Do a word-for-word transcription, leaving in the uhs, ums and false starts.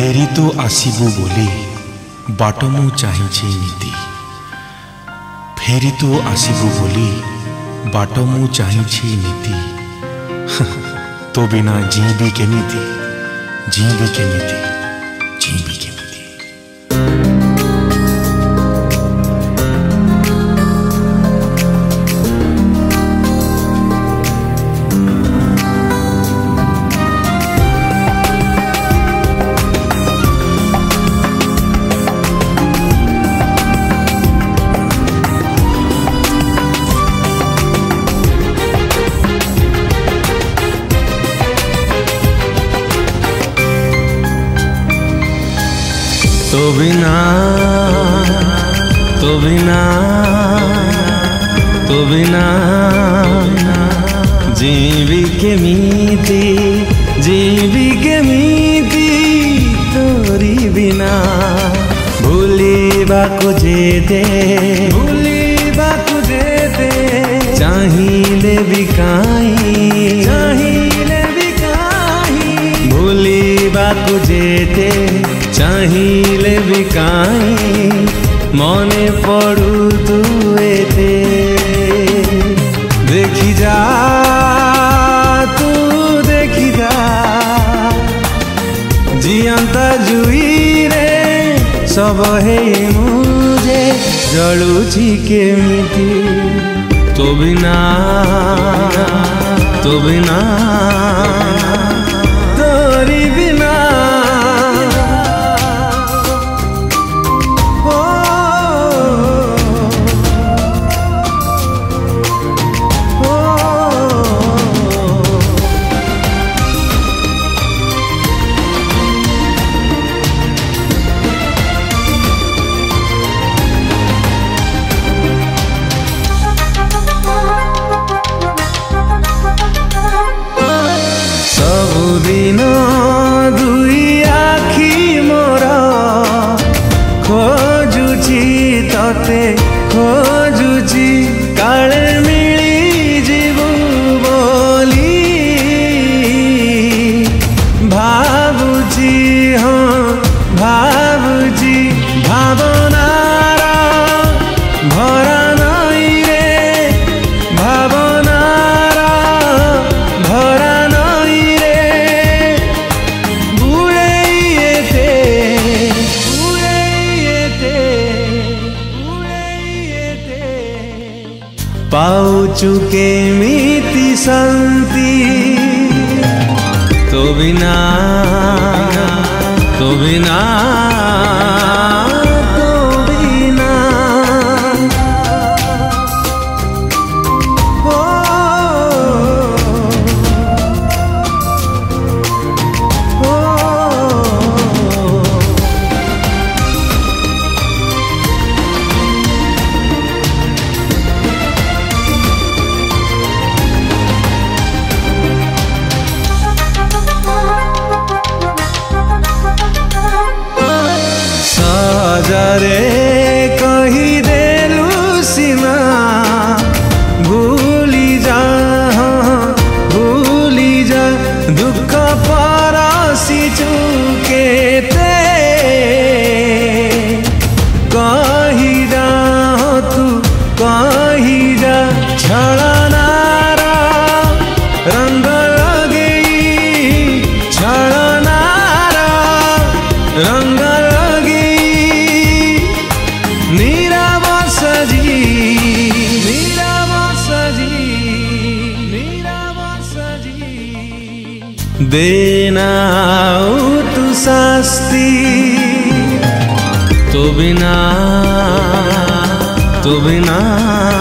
फेरी तो आसीबू बोली बाट मु चाहिए नीति फेरी तो आसीबू बोली बाट मु चाहिए नीति तो बिना जीवी केमिति जीवी केमिति जीवी केमिति तो बिना तो बिना तो बिना जीवी केमिति जीवी केमिति तोरी बिना भूलिबाकु जेते भूलिबाकु जेते चाहिले भी काई चाहिले भी काई भूलिबाकु जेते चाहिले भी काई मने पड़ू तू एते देखी जा तू देखी जा जियंता जुई रे सब है मुझे जलुची केमिति तो बिना तो बिना तोरी बिना दिन दुई आखि मोर खोजुची तते खोजुची काले मिली जीवु बोली भावुची हाँ भावुची भावनार भरा नई रे भावनार भरा पाउचु केमिति शांति तो बिना तो बिना तो बिना ओ, ओ, ओ, सजरे कही देलु सीमा भूली जा भूली जा दुख परसी चुकेते कही जा तू कही जा छलनार रंग लगई छलनार रंग देना तू शास्ति तो बिना तो बिना